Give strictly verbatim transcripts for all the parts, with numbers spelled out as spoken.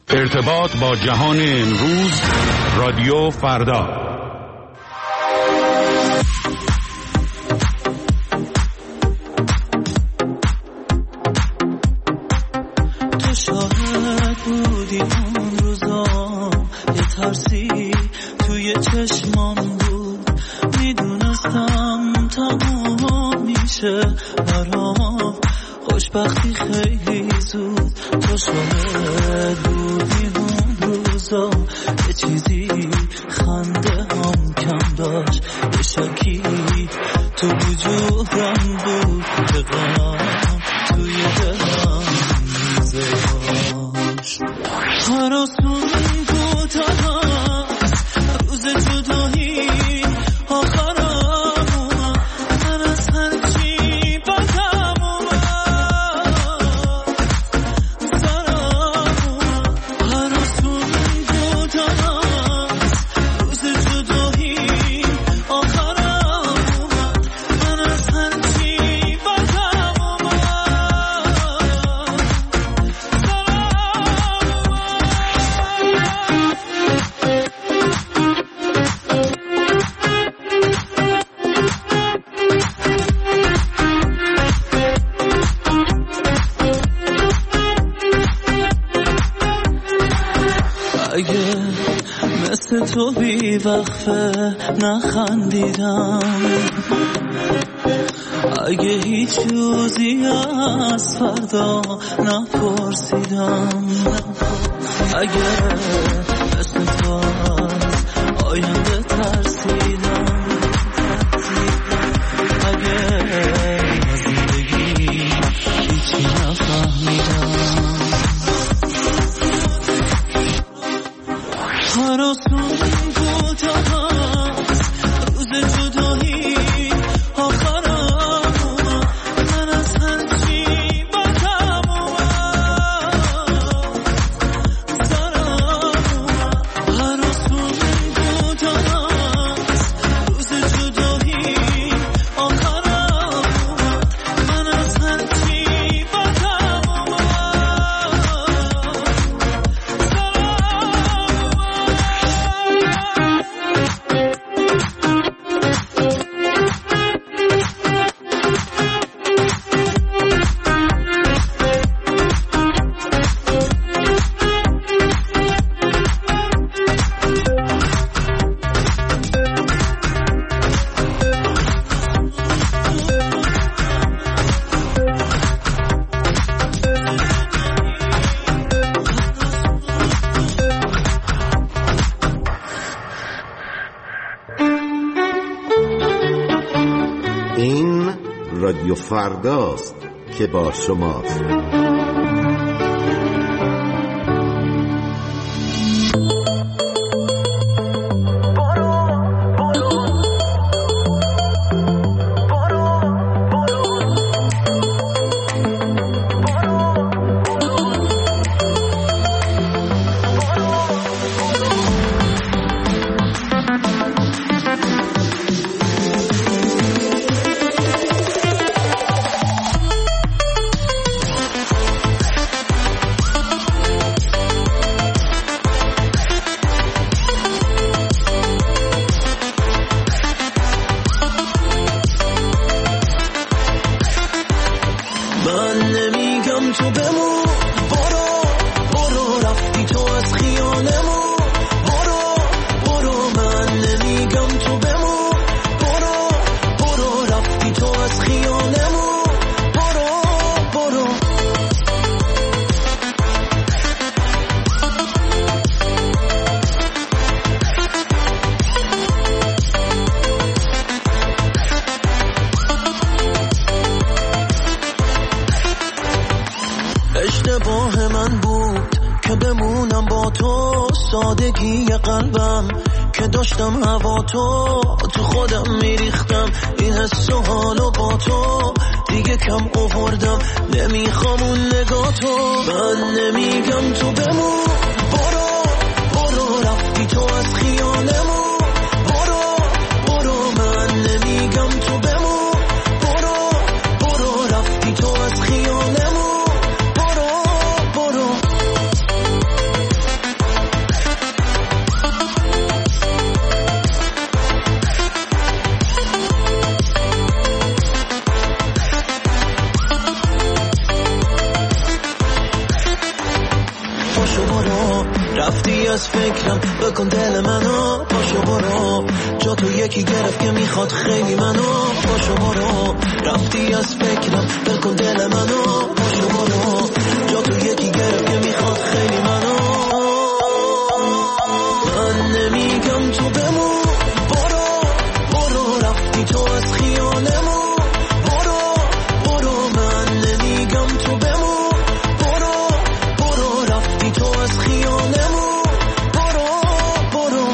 ارتباط با جهان امروز، رادیو فردا. تو شاهد بودی اون روزا، یه ترسی توی چشمام بود، میدونستم تمام میشه برام خوشبختی خیلی زود. تو شاهد بودی اون روزا، یه چیزی خنده هم کم داشت، یه شکی تو وجودم بود که غم توی دلم میزه داشت. هر آسون بود هست روز جدایی آخرم اومد، من از هرچی بدم اومد سرم اومد. هر آسون بود هست روز جدایی آخرم اومد، من از هرچی بدم اومد اگه مثل تو بی وقفه نخندیدم، اگه هیچ روزی از فردا نپرسیدم، اگه مثل تو از آینده ترسیدم، اگه از زندگی هیچی نفهمیدم. هر آسون بود هست روز جدایی آخرم اومد، من از هرچی بدم اومد سرم اومد. هر آسون بود هست روز جدایی آخرم اومد، من از هرچی بدم اومد این رادیو فرداست که با شماست. اشتباه من بود که بمونم با تو، سادگی قلبم که داشتم هوا تو تو خودم میریختم، این حس و حالو با تو دیگه کم آوردم، نمیخوام اون نگاه تو. من نمیگم تو بمون، برو برو رفتی تو از خیالمون، برو برو. من نمیگم تو بمون، برو برو رفتی تو از خیالمون، برو برو. پاشو برو رفتی از فکرم بکن دل منو پاشو برو جا تو یکی گرفت که میخواد خیلی منو پاشو برو رفتی از فکرم بکن دل منو پاشو برو جا تو یکی گرفت که میخواد خیلی منو من نمیگم تو بمون برو برو رفتی تو از خیالمون برو برو من نمیگم تو بمون برو برو رفتی تو از خیالمون برو برو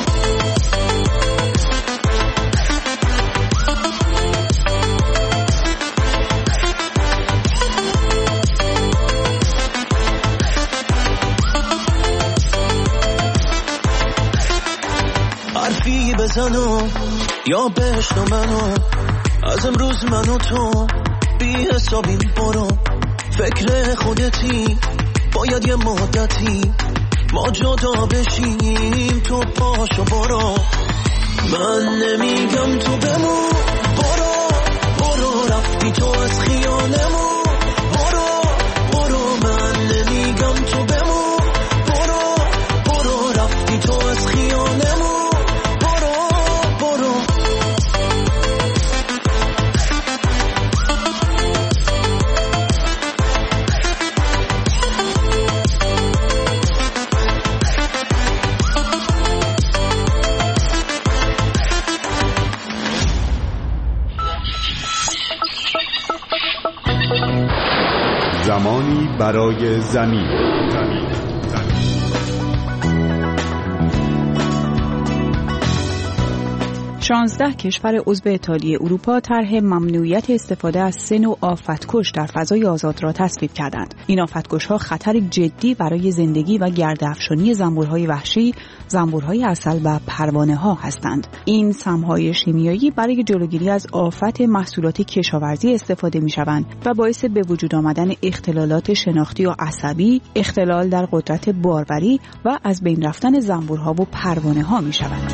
حرفی بزنو یا بشنو منو از امروز منو تو بی حسابیم برو فکر خودتی باید یه مدتی ما جدا بشیم تو پاشو برو من نمیگم تو بمون برو برو رفتی تو از خیالمون برو برو من نمیگم تو بمون برو برو رفتی تو از خیالمون زمانی برای زمین. زمین. شانزده کشور عضو اتحادیه اروپا طرح ممنوعیت استفاده از سه نوع آفتکش در فضای آزاد را تصویب کردند. این آفتکش‌ها خطر جدی برای زندگی و گرده‌افشانی زنبورهای وحشی، زنبورهای عسل و پروانه‌ها هستند. این سم‌های شیمیایی برای جلوگیری از آفت محصولات کشاورزی استفاده می‌شوند و باعث به وجود آمدن اختلالات شناختی و عصبی، اختلال در قدرت باروری و از بین رفتن زنبورها و پروانه‌ها می‌شوند.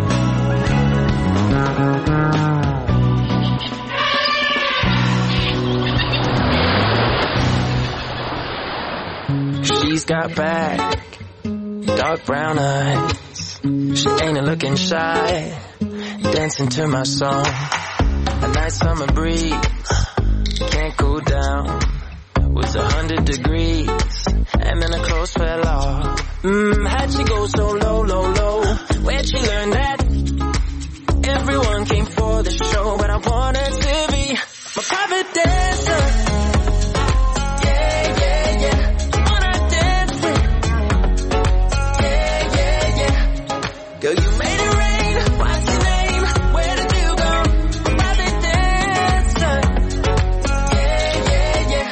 She's got back, dark brown eyes. She ain't looking shy, dancing to my song. A nice summer breeze, can't cool down. It was a hundred degrees, and then her clothes fell off. Mmm, how'd she go so low, low, low? Where'd she learn that? Everyone came for the show, but I wanted to be my private dancer. Yeah, yeah, yeah. Wanna dance with? Yeah, yeah, yeah. Girl, you made it rain. What's your name? Where did you go? Private dancer. Yeah, yeah, yeah.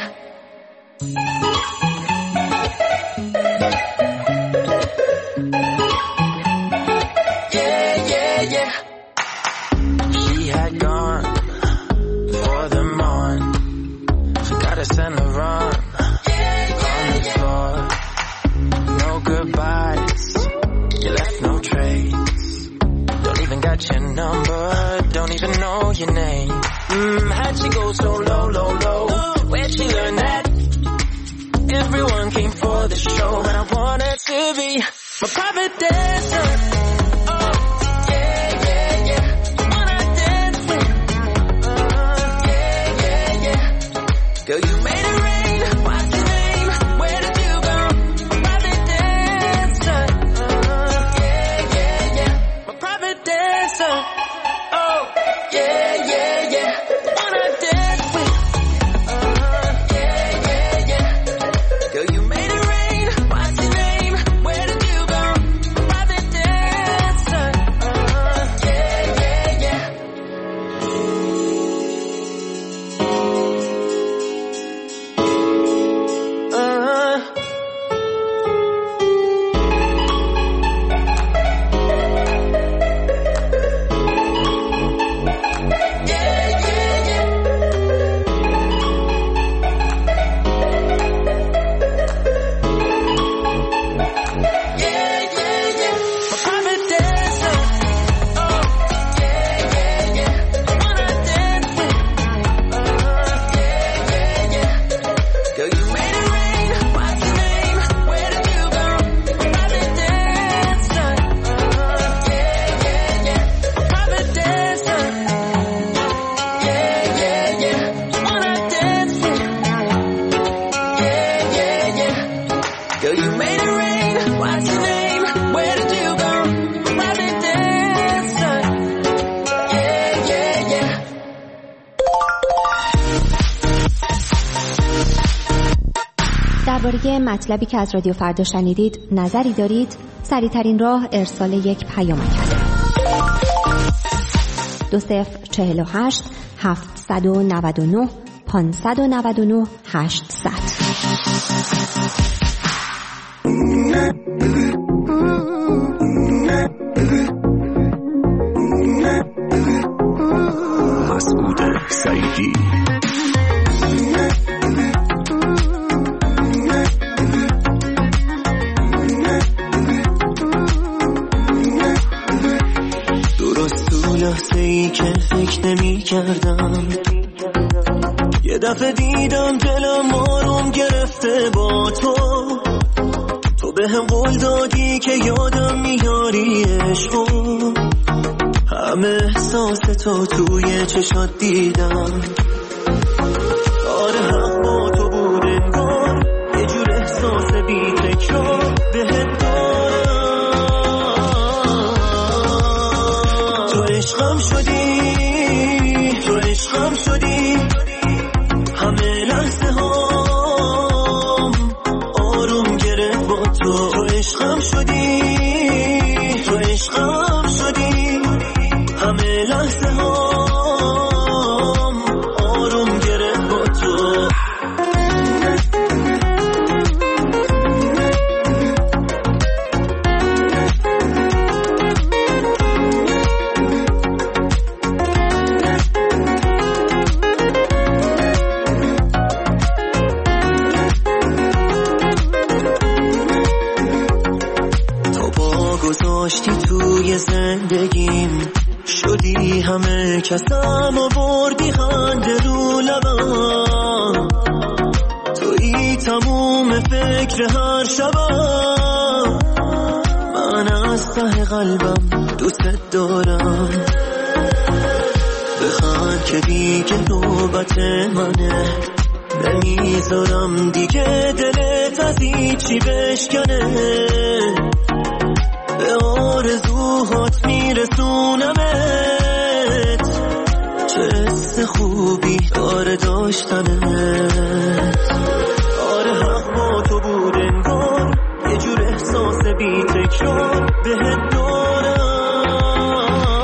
Yeah, yeah, yeah. Had gone for the morn. Forgot to send the run on the floor. No goodbyes, you left no trace. Don't even got your number, don't even know your name. Mmm, how'd she go so low, low, low? Where'd she learn that? Everyone came for the show, but I wanted to be my private dancer. Girl, you made it rain. What's your name? Where did you go? Private dancer. Uh, yeah, yeah, yeah. My private dancer. Oh, yeah, yeah, yeah. Wanna dance with? Uh, yeah, yeah, yeah. Girl, you made it rain. What's your name? Where did you go? Private dancer. Girl, you made it rain. What's your name? Where did you go? Private dancer. Yeah, yeah, yeah. درباره مطلبی که از رادیو فردا شنیدید نظری دارید؟ سریع‌ترین راه ارسال یک پیامک است. دو صفر چهل و هشت هفتصد و نود و نه پانصد و نود و نه هشتصد. مسعود سعیدی. لحظه ای که فکر نمی کردم یه دفعه دیدم دلم آروم گرفته با تو. تو به هم قول دادی که یادم میاری عشقو. همه احساس تو توی چشات دیدم. آره حق با تو بود انگار یه جور احساس بی تکرار بهت دارم. عشقم شدی تو عشقم شدی همه لحظه هم آروم گرفت با تو. تو عشقم شدی تو عشقم شدی همه لحظه هم آروم گرفت با تو. گذاشتی توی زندگیم شدی همه کسم و بردی خنده رو لبم. توی تموم فکر هر شبم. من از ته قلبم دوست دارم. بخند که دیگه نوبت منه. نمیذارم دیگه دلت از هیچی بشکنه. به آرزوهات میرسونمت. چه حس خوبی داره داشتنت. آره حق با تو بود انگار یه جور احساس بی تکرار بهت دارم.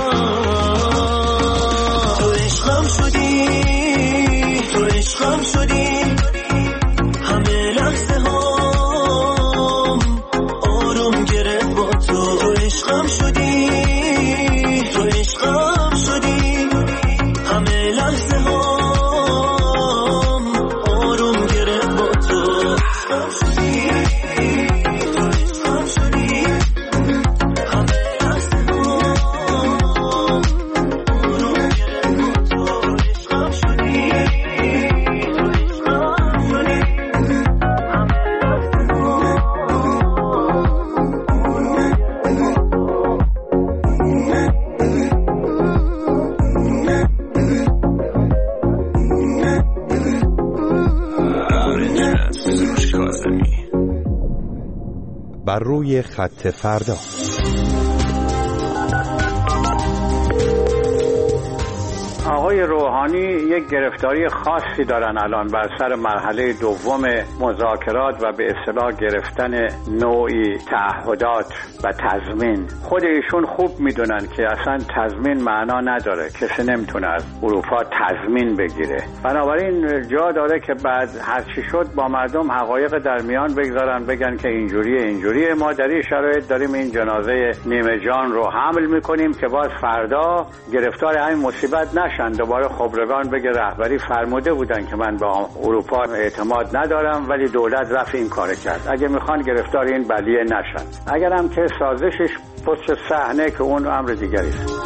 تو عشقم شدی تو عشقم شدی همه لحظه هم آروم گرفت با تو. تو عشقم شدی تو عشقم شدی همه لحظه هم آروم گرفت با تو. عشقم شدی تو عشقم شدی همه لحظه هم آروم گرفت با تو. عشقم شدی تو عشقم شدی بر روی خط فردا. آقای روحانی یک گرفتاری خاصی دارن الان بر سر مرحله دوم مذاکرات و به اصطلاح گرفتن نوعی تعهدات و تضمین. خود ایشون خوب میدونن که اصلا تضمین معنا نداره. کسی نمیتونه از اروپا تضمین بگیره. بنابراین جا داره که بعد هرچی شد با مردم حقایق در میان بگذارن، بگن که اینجوریه اینجوریه. ما در این شرایط داریم این جنازه نیمه جان رو حمل میکنیم که باز فردا گرفتار همین مصیبت نشن. دوباره خبرگان بگه رهبری فرموده بودن که من با اروپا اعتماد ندارم ولی دولت رفت این کار کرد. اگه میخوان گرفتار این بلیه نشن. اگر هم که سازشش پشت صحنه که اون امر دیگری است.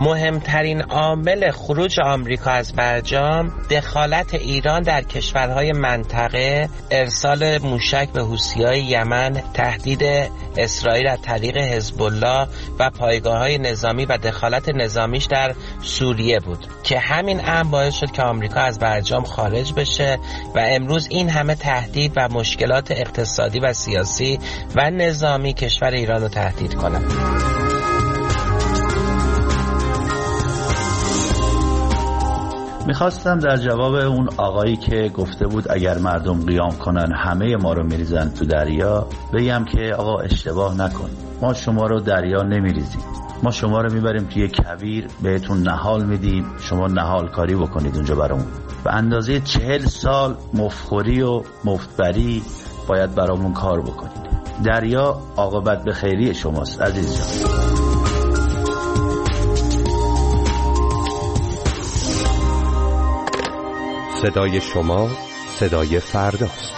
مهمترین عامل خروج آمریکا از برجام دخالت ایران در کشورهای منطقه، ارسال موشک به حوثی‌های یمن، تهدید اسرائیل از طریق حزب الله و پایگاه‌های نظامی و دخالت نظامیش در سوریه بود که همین امر باعث شد که آمریکا از برجام خارج بشه و امروز این همه تهدید و مشکلات اقتصادی و سیاسی و نظامی کشور ایران رو تهدید کنه. میخواستم در جواب اون آقایی که گفته بود اگر مردم قیام کنن همه ما رو میریزن تو دریا بگم که آقا اشتباه نکن، ما شما رو دریا نمیریزیم، ما شما رو میبریم توی کویر بهتون نهال میدیم، شما نهال کاری بکنید اونجا برامون. به اندازه چهل سال مفخوری و مفتبری باید برامون کار بکنید. دریا عاقبت به خیری شماست عزیز جان. صدای شما صدای فرداست.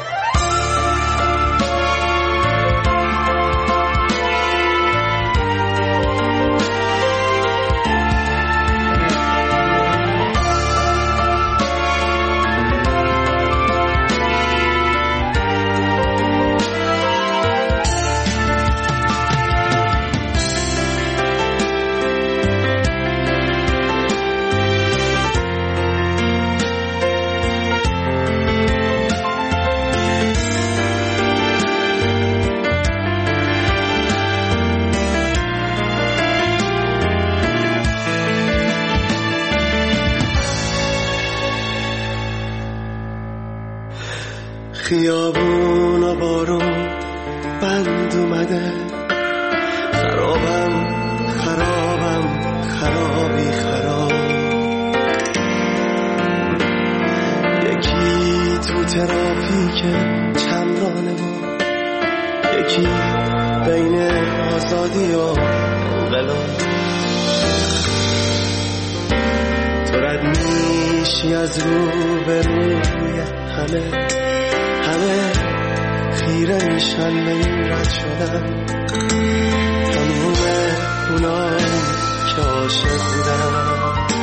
خیابون و بارون بند اومده، خرابم خرابم خرابی خراب. یکی تو ترافیک چمرانه و یکی بین آزادی و انقلاب. تو رد میشی از رو به روی همه، همه خیره میشن به این رد شدن، تموم اونایی که عاشق بودن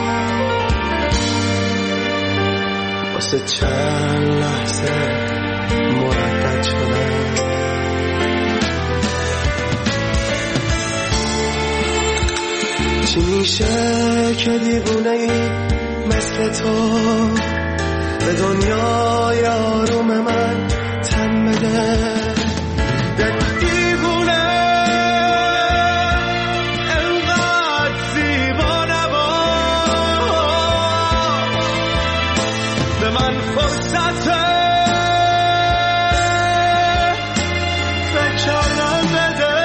واسه چند لحظه مردد شدن. چی میشه که دیوونه ای مثل تو به دنیای آروم من تن بده؟ دیوونه انقدر زیبا نباش، به من فرصت فکر کردن بده.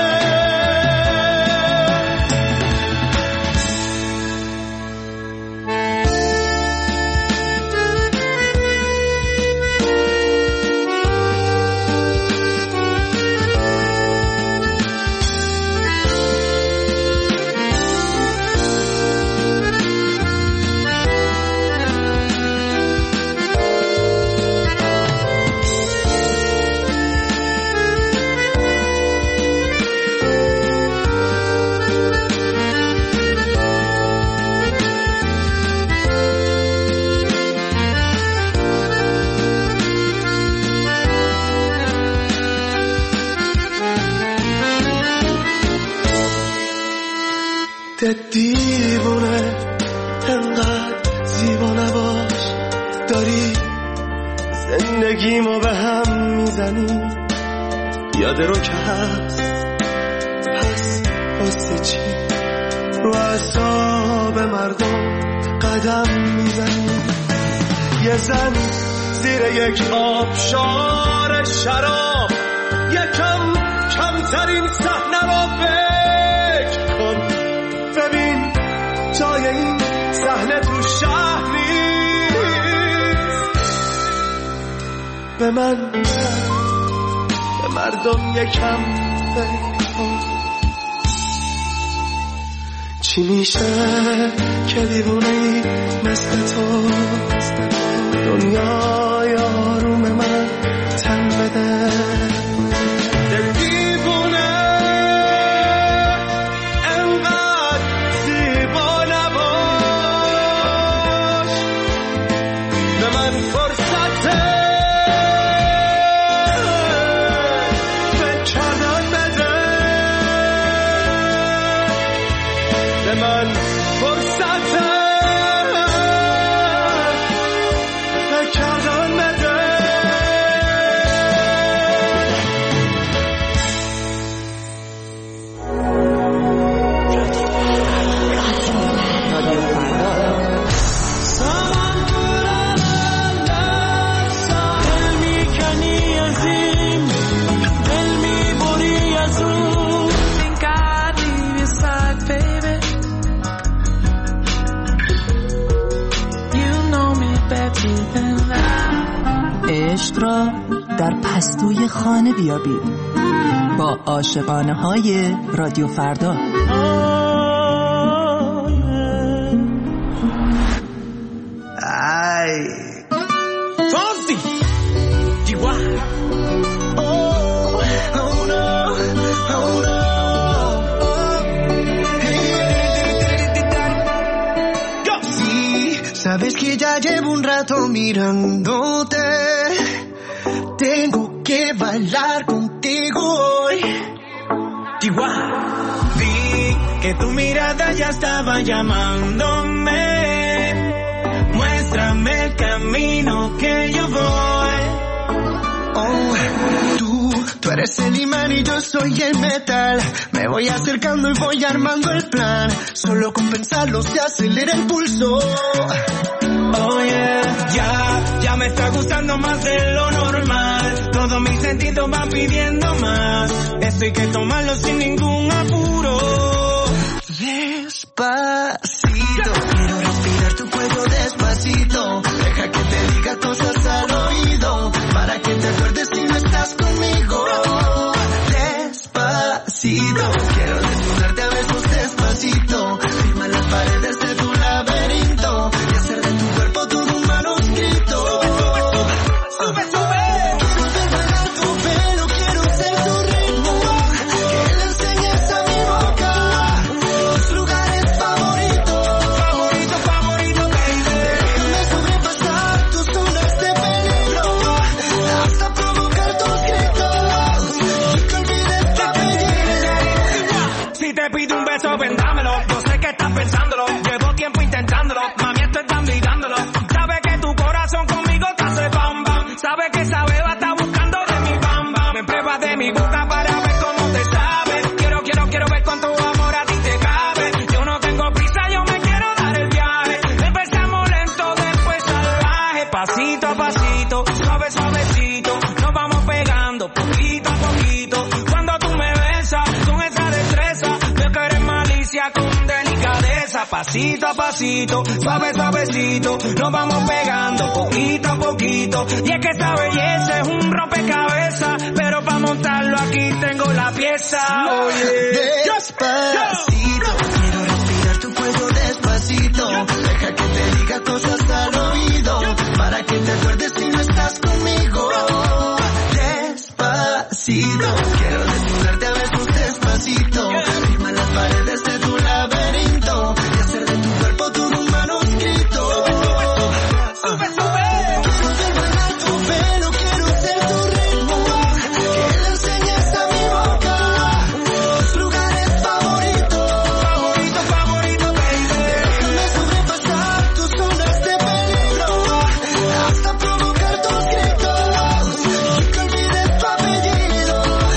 دیوونه انقدر زیبا نباش، داری زندگیمو به هم میزنی. یاد رو که هست پس واسه چی رو اعصاب مردم قدم میزنی؟ یه زن زیر یک آبشار شراب یکم کمترین صحنه رو فکر کن، ببین جای این صحنه تو شهر نیست. به من به مردم یکم فکر کن. چی میشه که دیوونه‌ای مثل تو دنیای آروم من تن بده؟ دیوونه انقدر من فرصته فکر کردن بده به من فرصته فکر کردن بده عشق را در پستوی خانه بیابید با عاشقانه های رادیو فردا. ای فانسی دیوا oh oh no oh no sí sabes que ya llevo un rato mirándote. Tengo que bailar contigo hoy. Chihuahua. Vi que tu mirada ya estaba llamándome. Muéstrame el camino que yo voy. Oh, tú, tú eres el imán y yo soy el metal. Me voy acercando y voy armando el plan. Solo con pensarlo se acelera el pulso. Oh yeah, ya, ya me está gustando más de lo normal. Todos mis sentidos van pidiendo más. Esto hay que tomarlo sin ningún apuro. Despacito, quiero respirar tu cuello despacito. Deja que te diga cosas al oído, para que te acuerdes si no estás conmigo. Despacito, quiero desnudarte a besos despacito. Firma las paredes de tu laberinto y hacer de tu cuerpo todo un manuscrito. Sube, sube, sube. Quiero ver bailar tu pelo, quiero ser tu ritmo. Que le enseñes a mi boca tus lugares favoritos. Favorito, favorito, baby. Déjame sobrepasar tus zonas de peligro hasta provocar tus gritos y que olvides tu apellido. Si te pido un beso, ven dámelo. Yo sé que estás pensándolo. Llevo tiempo intentándolo. Mami, esto están mirándolo. Sabe que tu corazón conmigo te hace bam bam. Sabe que esa beba está buscando de mi bam bam. Me pruebas de mi boca para ver cómo te sabe. Quiero, quiero, quiero ver cuánto amor a ti te cabe. Yo no tengo prisa, yo me quiero dar el viaje. Empezamos lento, después salvaje. Pasito a pasito, suave, suavecito. Nos vamos pegando poquito a poquito. Cuando tú me besas con esa destreza, veo que eres malicia con delicadeza. Pasito a pasito, suave, suavecito. Nos vamos pegando poquito a poquito. Y es que esta belleza es un rompecabezas, pero para montarlo aquí tengo la pieza. Oye, despacito, quiero respirar tu cuello despacito. Deja que te diga cosas al oído, para que te acuerdes si no estás conmigo. Despacito, quiero desnudarte a besos despacito. Firma las paredes de tu laberinto y hacer de tu cuerpo todo un manuscrito. Sube, sube. Quiero ver bailar tu pelo, quiero ser tu ritmo. Que le enseñes a mi boca tus lugares favoritos. Favorito, favorito, baby. Déjame sobrepasar tus zonas de peligro hasta provocar tus gritos y que olvides tu apellido.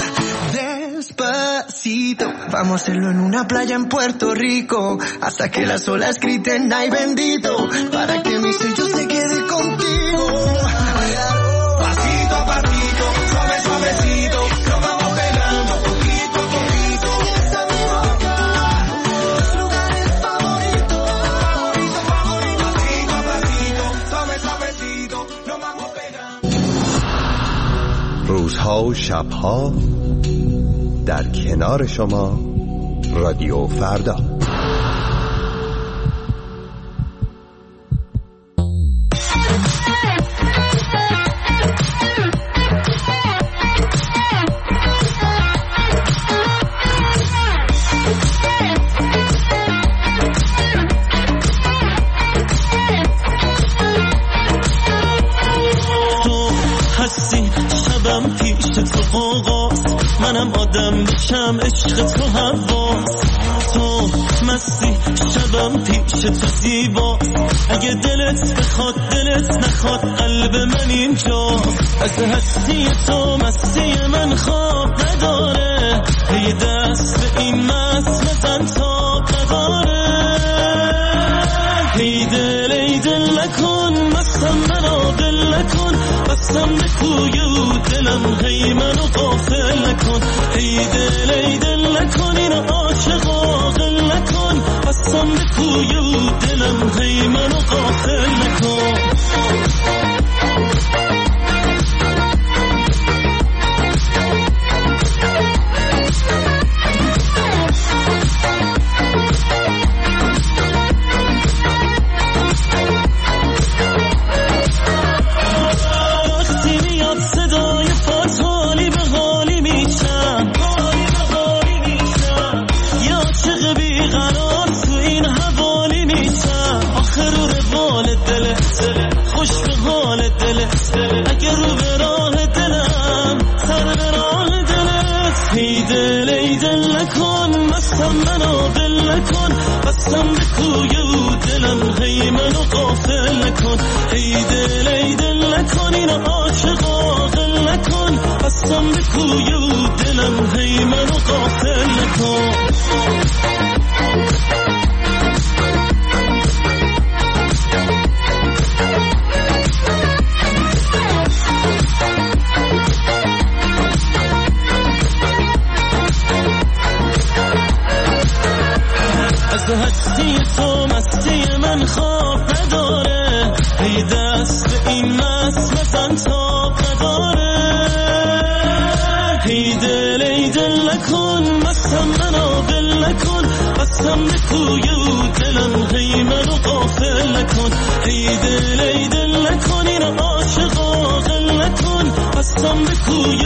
Despacito, vamos a hacerlo en una playa en Puerto Rico, hasta que las olas griten ay bendito, para que mi sello se quede contigo. Pasito a pasito, suave, suavecito, nos vamos pegando poquito a poquito. Enseñas a mi boca tus lugares favoritos. Favorito, favorito, pasito a pasito, suave, suavecito, nos vamos pegando. روزها و شبها در کنار شما رادیو فردا. آغاز منم آدم بشم عشق تو حواس تو مستی شبم پیش تو زیبا اگه دلت بخواد دلت نخواد قلب من اینجا از هستی تو مستی من خواب نداره یه دست به این مست بزن تا نداره ای دل ای دل نکن مستم منو دل نکن بستم به کوی و دلم هی منو غافل نکن ای دل ای دل نکن اینو عاشق عاقل نکن بستم به کوی و دلم هی منو غافل نکن اگر رو به راه دلم سر به راه دلت ای دل ای دل نکن مستم منو دل نکن بستم به کوی و دلم هی منو غافل نکن ای دل ای دل نکن اینو عاشق عاقل نکن بستم به کوی و دلم هی منو غافل نکن از هستی تو مستی من خواب نداره ای دست به این مست بزن تا نداره ای دل ای دل نکن مستم منو دل نکن بستم به کوی و دلم هی منو غافل نکن ای دل ای دل نکن اینو عاشق عاقل نکن بستم به کوی